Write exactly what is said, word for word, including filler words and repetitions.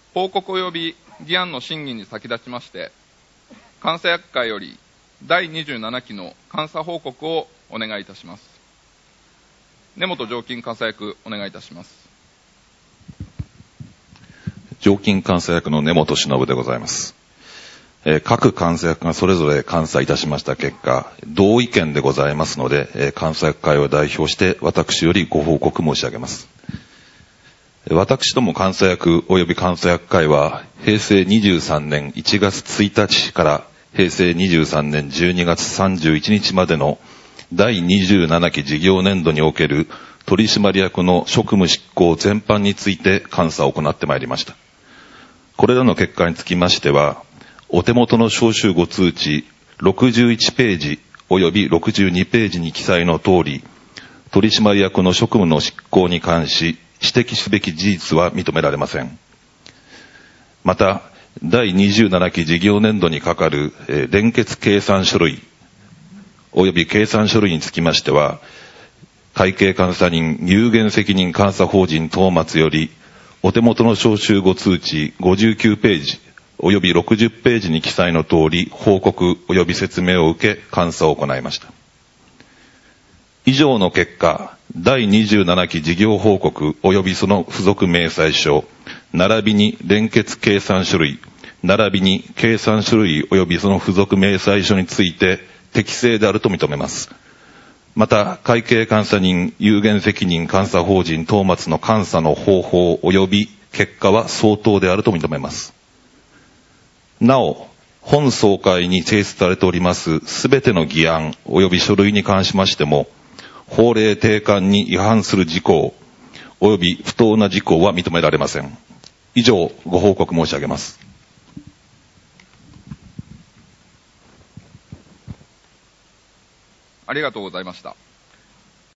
報告及び議案の審議に先立ちまして、監査役会よりだいにじゅうななきの監査報告をお願いいたします。根本常勤監査役、お願いいたします。 常勤監査役の根本忍でございます。えー、各監査役がそれぞれ監査いたしました結果、同意見でございますので、えー、監査役会を代表して私よりご報告申し上げます。私ども監査役及び監査役会は、平成にじゅうさんねんいちがつついたちから平成にじゅうさんねんじゅうにがつさんじゅういちにちまでのだいにじゅうななき事業年度における取締役の職務執行全般について監査を行ってまいりました。これらの結果につきましては、お手元の招集ご通知ろくじゅういちページ及びろくじゅうにページに記載の通り、取締役の職務の執行に関し指摘すべき事実は認められません。また、だいにじゅうななき事業年度にかかる、えー、連結計算書類及び計算書類につきましては、会計監査人有限責任監査法人東松よりお手元の招集ご通知ごじゅうきゅうページ及びろくじゅうページに記載の通り報告及び説明を受け監査を行いました。以上の結果、だいにじゅうななき事業報告及びその付属明細書、並びに連結計算書類、並びに計算書類及びその付属明細書について適正であると認めます。また、会計監査人有限責任監査法人東松の監査の方法及び結果は相当であると認めます。なお、本総会に提出されておりますすべての議案及び書類に関しましても、法令定款に違反する事項及び不当な事項は認められません。以上、ご報告申し上げます。 ありがとうございました。